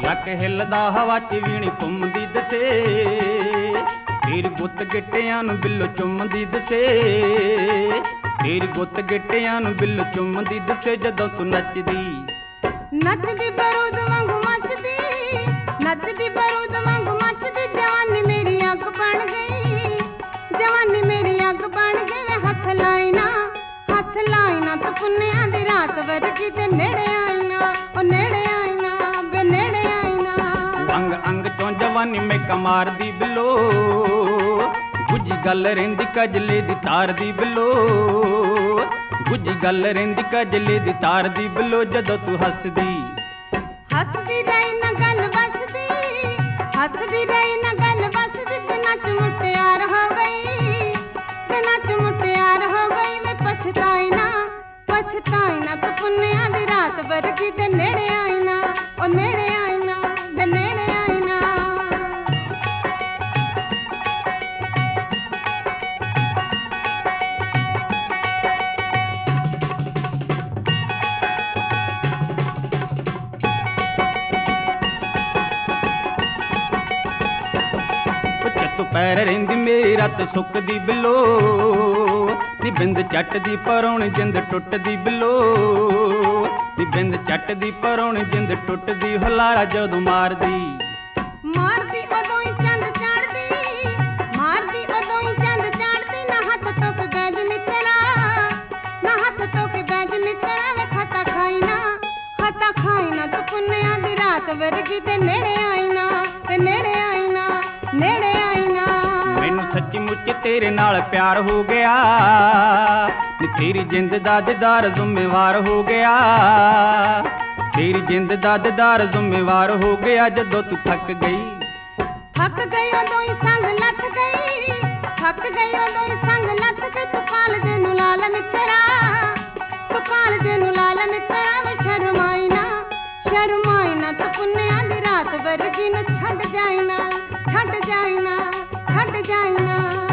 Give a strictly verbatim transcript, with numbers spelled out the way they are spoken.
Truck ਹਿੱਲਦਾ ਹਵਾ ਚ ਵੀਣੀ ਘੁੰਮਦੀ ਦਿਸੇ, ਤੇਰੀ ਗੁੱਤ ਗਿੱਟਿਆਂ ਨੂੰ ਬਿੱਲੋ ਚੁੰਮਦੀ ਦਿਸੇ, ਤੇਰੀ ਗੁੱਤ ਗਿੱਟਿਆਂ ਨੂੰ ਬਿੱਲੋ ਚੁੰਮਦੀ ਦਿਸੇ। ਜਦੋਂ ਤੂੰ ਨੱਚਦੀ ਨੱਚਦੀ ਬਰੂਦ ਵਾਂਗੂ ਮੱਚਦੀ, ਨੱਚਦੀ ਬਰੂਦ ਵਾਂਗੂ ਮੱਚਦੀ, ਜਵਾਨੀ ਮੇਰੀ ਅੱਗ ਬਣ ਗਈ, ਜਵਾਨੀ ਮੇਰੀ ਅੱਗ ਬਣ ਗਈ। ਵੇ ਹੱਥ ਲਾਈ ਨਾ, ਹੱਥ ਲਾਈ ਨਾ ਤੂੰ ਪੁੰਨਿਆਂ ਦੀ ਰਾਤ ਵਰਗੀ, ਤੇ ਨੇੜੇ ਆਈ ਨਾ, ਉਹ ਨੇੜੇ ਆਈ ਨਾ, ਵੇ ਨੇੜੇ ਆਈ ਨਾ। ਅੰਗ ਅੰਗ ਚੋਂ ਜਵਾਨੀ ਮੈਕਾਂ ਮਾਰਦੀ ਬਿੱਲੋ, ਗੁੱਜੀ ਗੱਲ ਰਹਿੰਦੀ ਕਜਲੇ ਦੀ ਤਾਰ ਦੀ ਬਿੱਲੋ, ਗੁੱਜੀ ਗੱਲ ਰਹਿੰਦੀ ਕਜਲੇ ਦੀ ਤਾਰ ਦੀ ਬਿੱਲੋ। ਜਦੋਂ ਤੂੰ ਹੱਸਦੀ ਹੱਸਦੀ ਰਹੀ ਨਾ ਗੱਲ ਬਸਦੀ, ਹੱਸਦੀ ਰਹੀ ਨਾ ਗੱਲ ਬਸਦੀ, ਤੇ ਨੱਚ ਮੁਟਿਆਰ ਹੋ ਗਈ, ਤੇ ਨੱਚ ਮੁਟਿਆਰ ਹੋ ਗਈ। ਵੇ ਪਛਤਾਈ ਨਾ, ਪਛਤਾਈ ਨਾ ਤੂੰ ਪੁੰਨਿਆਂ ਦੀ ਰਾਤ ਵਰਗੀ, ਤੇ ਨੇੜੇ ਆਈ ਨਾ, ਉਹ ਨੇੜੇ ਆਈ ਨਾ, ਵੇ ਨੇੜੇ ਆਈ ਨਾ। ਪੈਰ ਰਹਿੰਦੀ ਮੇਰੀ ਰਾਤ ਸੁੱਕਦੀ ਬਿੱਲੋ, ਨੀ ਬਿੰਦ ਚੱਟਦੀ ਪਰੌਣ ਜਿੰਦ ਟੁੱਟਦੀ ਬਿੱਲੋ, ਨੀ ਬਿੰਦ ਚੱਟਦੀ ਪਰੌਣ ਜਿੰਦ ਟੁੱਟਦੀ। ਹੁਲਾਰਾ ਜਦੋਂ ਮਾਰਦੀ ਮਾਰਦੀ ਉਦੋਂ ਹੀ ਚੰਦ ਚੜ੍ਹਦੀ, ਮਾਰਦੀ ਉਦੋਂ ਹੀ ਚੰਦ ਚੜ੍ਹਦੀ। ਨਾ ਹੱਥ ਤੋਂ ਕੇ ਬੈਜ ਨਿਕਲਾ, ਨਾ ਹੱਥ ਤੋਂ ਕੇ ਬੈਜ ਨਿਕਲਾ। ਵੇ ਖਤਾ ਖਾਈ ਨਾ, ਖਤਾ ਖਾਈ ਨਾ ਤੂੰ ਪੁੰਨਿਆਂ ਦੀ ਰਾਤ ਵਰਗੀ, ਤੇ ਨੇੜੇ ਆਈ ਨਾ, ਤੇ ਨੇੜੇ ਆਈ ਨਾ, ਨੇੜੇ ਆਈ ਨਾ। ਮੈਨੂੰ ਸੱਚੀ ਮੁੱਚ ਤੇਰੇ ਨਾਲ ਪਿਆਰ ਹੋ ਗਿਆ, ਨੀ ਤੇਰੀ ਜਿੰਦ ਦਾ ਦੀਦਾਰ ਜ਼ਿੰਮੇਵਾਰ ਹੋ ਗਿਆ, ਤੇਰੀ ਜਿੰਦ ਦਾ ਦੀਦਾਰ ਜ਼ਿੰਮੇਵਾਰ ਹੋ ਗਿਆ। ਜਦੋਂ ਤੂੰ ਥੱਕ ਗਈ ਥੱਕ ਗਈ ਉਦੋਂ ਹੀ ਸੰਗ ਲੱਥ ਗਈ, ਥੱਕ ਗਈ ਉਦੋਂ ਹੀ ਸੰਗ ਲੱਥ ਗਈ। ਤੂੰ ਕਾਲਜੇ ਨੂੰ ਲਾਲ ਮਿੱਤਰਾ, ਤੂੰ ਕਾਲਜੇ ਨੂੰ ਲਾਲ ਮਿੱਤਰਾ। ਵੇ ਸ਼ਰਮਾਈ ਨਾ, ਸ਼ਰਮਾਈ ਨਾ ਤੂੰ ਪੁੰਨਿਆਂ ਦੀ ਰਾਤ ਵਰਗੀ ਨੂੰ ਛੱਡ ਜਾਈ ਨਾ, ਛੱਡ ਜਾਈ ਨਾ, ਛੱਡ ਜਾਈ ਨਾ।